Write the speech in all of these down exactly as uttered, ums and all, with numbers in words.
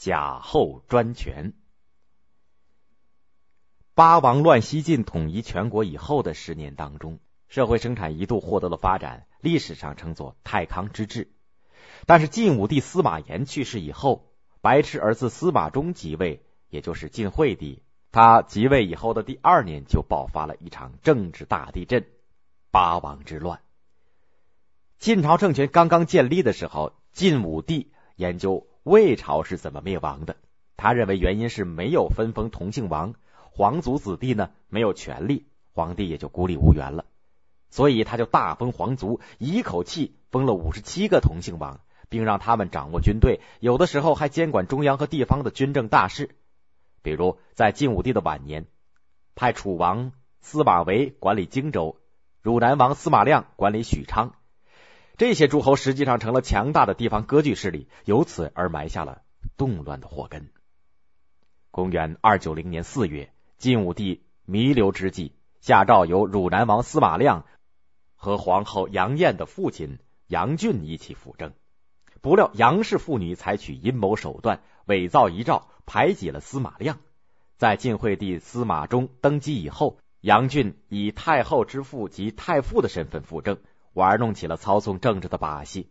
贾后专权。八王乱西晋统一全国以后的十年当中，社会生产一度获得了发展，历史上称作太康之治。但是晋武帝司马炎去世以后，白痴儿子司马衷即位，也就是晋惠帝。他即位以后的第二年，就爆发了一场政治大地震——八王之乱。晋朝政权刚刚建立的时候，晋武帝研究魏朝是怎么灭亡的。他认为原因是没有分封同姓王，皇族子弟呢没有权利，皇帝也就孤立无援了。所以他就大封皇族，一口气封了五十七个同姓王，并让他们掌握军队，有的时候还监管中央和地方的军政大事。比如在晋武帝的晚年，派楚王司马维管理荆州，汝南王司马亮管理许昌。这些诸侯实际上成了强大的地方割据势力，由此而埋下了动乱的祸根。公元二九零年四月，晋武帝弥留之际，下诏由汝南王司马亮和皇后杨艳的父亲杨俊一起辅政。不料杨氏妇女采取阴谋手段，伪造遗诏，排挤了司马亮。在晋惠帝司马衷登基以后，杨俊以太后之父及太傅的身份辅政，玩弄起了操纵政治的把戏。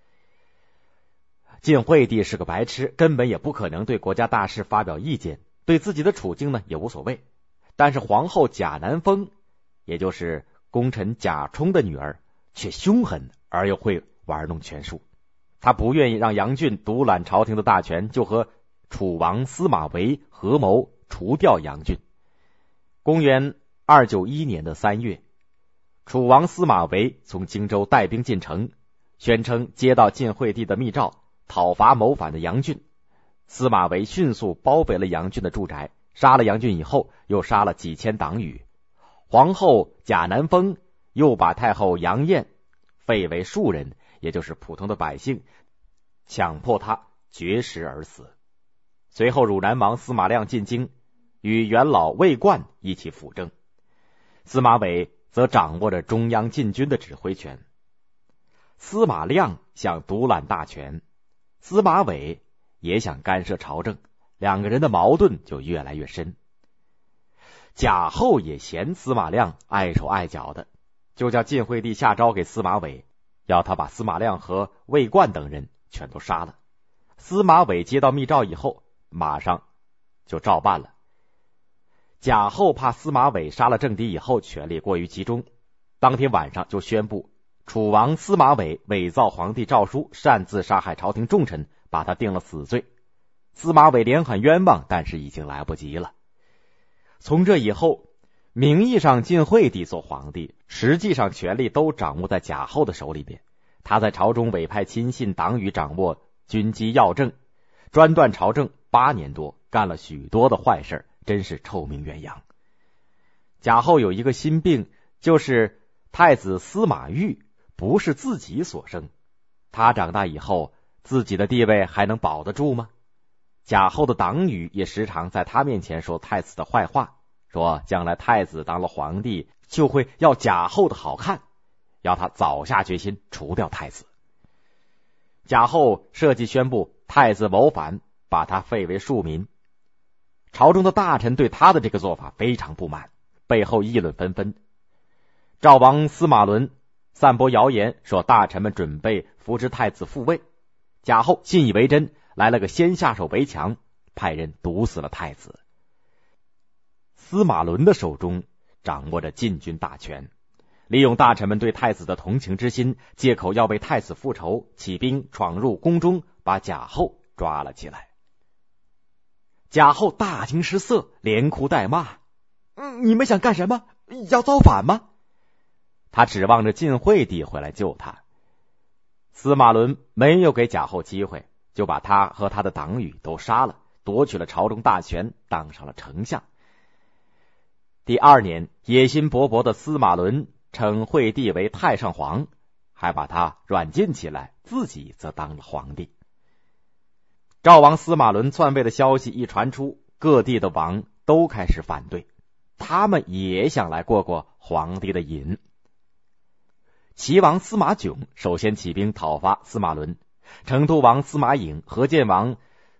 晋惠帝是个白痴，根本也不可能对国家大事发表意见，对自己的处境呢也无所谓。但是皇后贾南风，也就是功臣贾充的女儿，却凶狠而又会玩弄权术。他不愿意让杨俊独揽朝廷的大权，就和楚王司马维合谋除掉杨俊。公元二九一年的三月，楚王司马维从荆州带兵进城，宣称接到晋惠帝的密诏，讨伐谋反的杨俊。司马维迅速包围了杨俊的住宅，杀了杨俊以后，又杀了几千党羽。皇后贾南风又把太后杨艳废为庶人，也就是普通的百姓，强迫他绝食而死。随后汝南王司马亮进京，与元老魏冠一起辅政。司马伟则掌握着中央禁军的指挥权。司马亮想独揽大权，司马伟也想干涉朝政，两个人的矛盾就越来越深。贾后也嫌司马亮碍手碍脚的，就叫晋惠帝下诏给司马伟，要他把司马亮和魏冠等人全都杀了。司马伟接到密诏以后，马上就照办了。贾后怕司马伟杀了政敌以后权力过于集中，当天晚上就宣布楚王司马伟伪造皇帝诏书，擅自杀害朝廷重臣，把他定了死罪。司马伟连喊冤枉，但是已经来不及了。从这以后，名义上晋惠帝做皇帝，实际上权力都掌握在贾后的手里边。他在朝中委派亲信党羽，掌握军机要政，专断朝政八年多，干了许多的坏事，真是臭名远扬。贾后有一个心病，就是太子司马昱不是自己所生，他长大以后自己的地位还能保得住吗？贾后的党羽也时常在他面前说太子的坏话，说将来太子当了皇帝就会要贾后的好看，要他早下决心除掉太子。贾后设计宣布太子谋反，把他废为庶民。朝中的大臣对他的这个做法非常不满，背后议论纷纷。赵王司马伦散播谣言，说大臣们准备扶植太子复位。贾后信以为真，来了个先下手为强，派人毒死了太子。司马伦的手中掌握着禁军大权，利用大臣们对太子的同情之心，借口要为太子复仇，起兵闯入宫中，把贾后抓了起来。贾后大惊失色，连哭带骂：嗯，你们想干什么？要造反吗？他指望着晋惠帝回来救他。司马伦没有给贾后机会，就把他和他的党羽都杀了，夺取了朝中大权，当上了丞相。第二年，野心勃勃的司马伦称惠帝为太上皇，还把他软禁起来，自己则当了皇帝。赵王司马伦篡位的消息一传出，各地的王都开始反对，他们也想来过过皇帝的瘾。齐王司马囧首先起兵讨伐司马伦，成都王司马颖、河间王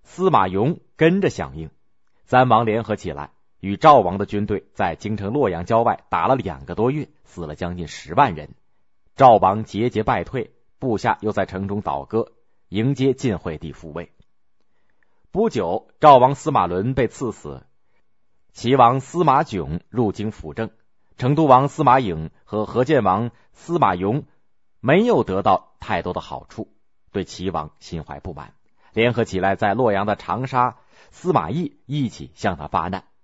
司马颙跟着响应，三王联合起来，与赵王的军队在京城洛阳郊外打了两个多月，死了将近十万人。赵王节节败退，部下又在城中倒戈，迎接晋惠帝复位。不久，赵王司马伦被赐死，齐王司马囧入京辅政，成都王司马颖和河间王司马颙没有得到太多的好处，对齐王心怀不满，联合起来在洛阳的长沙司马懿一起向他发难。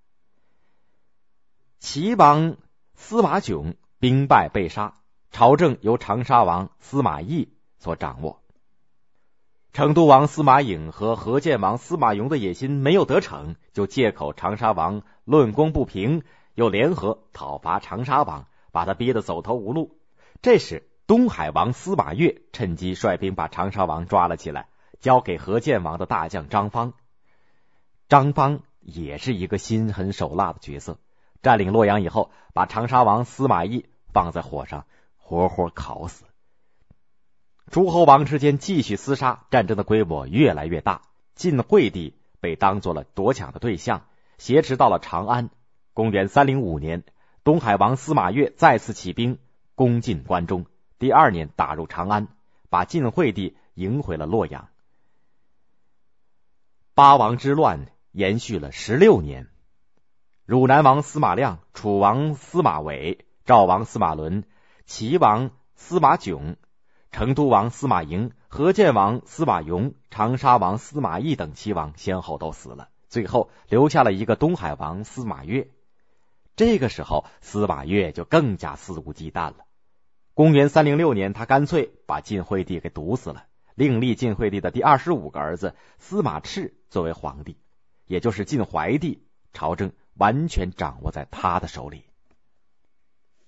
齐王司马囧兵败被杀，朝政由长沙王司马懿所掌握。成都王司马颖和河间王司马颙的野心没有得逞，就借口长沙王论功不平，又联合讨伐长沙王，把他逼得走投无路。这时东海王司马越趁机率兵把长沙王抓了起来，交给河间王的大将张方。张方也是一个心狠手辣的角色，占领洛阳以后，把长沙王司马懿放在火上活活烤死。诸侯王之间继续厮杀，战争的规模越来越大，晋惠帝被当作了夺抢的对象，挟持到了长安。公元三零五年，东海王司马越再次起兵攻进关中，第二年打入长安，把晋惠帝迎回了洛阳。八王之乱延续了十六年，汝南王司马亮、楚王司马玮、赵王司马伦、齐王司马囧、成都王司马颖、河间王司马颙、长沙王司马懿等七王先后都死了，最后留下了一个东海王司马越。这个时候司马越就更加肆无忌惮了。公元三零六年，他干脆把晋惠帝给毒死了，另立晋惠帝的第二十五个儿子司马炽作为皇帝，也就是晋怀帝，朝政完全掌握在他的手里。